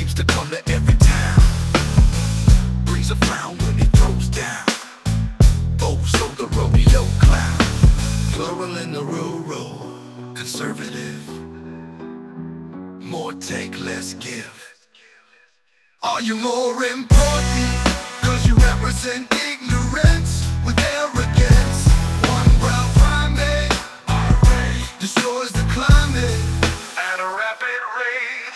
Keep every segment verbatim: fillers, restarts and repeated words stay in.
seems to come to every town. Brings a frown when he throws down. Oh, so the rodeo clown. Plural in the rural, conservative. More take, less give. Are you more important? Cause you represent ignorance with arrogance. One brow primate destroys the climate at a rapid rate.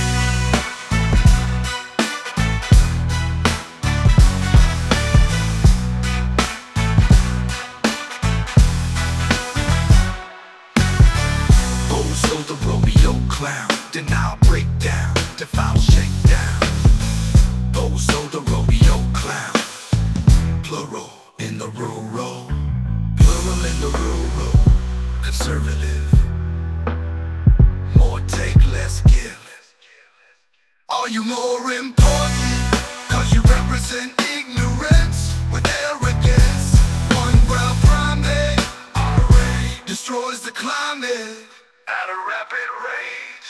Oh, so the rodeo clown, denial breakdown, defile shakedown. Oh, so the rodeo clown. Plural in the rural, plural in the rural, conservative. More take, less give. Are you more important? Cause you represent ignorance with arrogance. One brow primate destroys the climate at a rapid rate.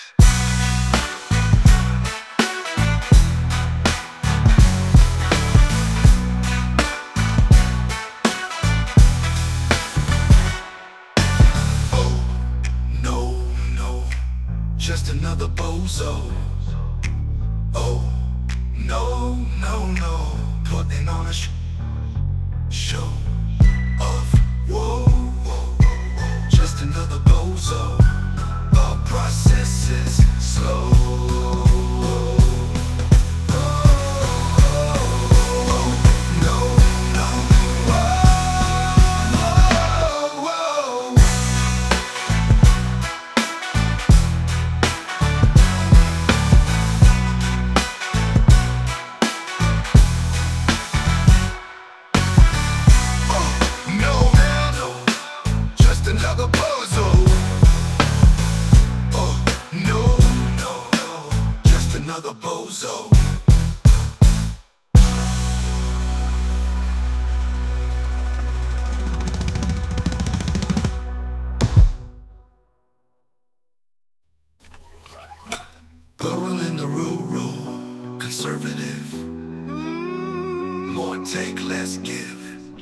Just another bozo. Oh, no, no, no. Putting on a sh show of whoa, whoa, whoa, whoa. Just another bozo. The process is slow. Another bozo. Oh, no, no, no. Just another bozo. Plural in the rural, conservative. More take, less give.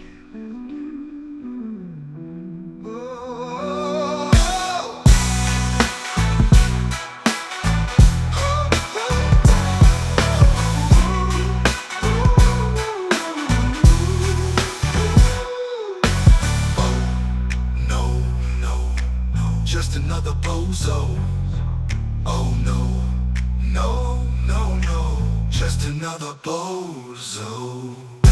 Just another bozo. Oh no, no, no, no. Just another bozo.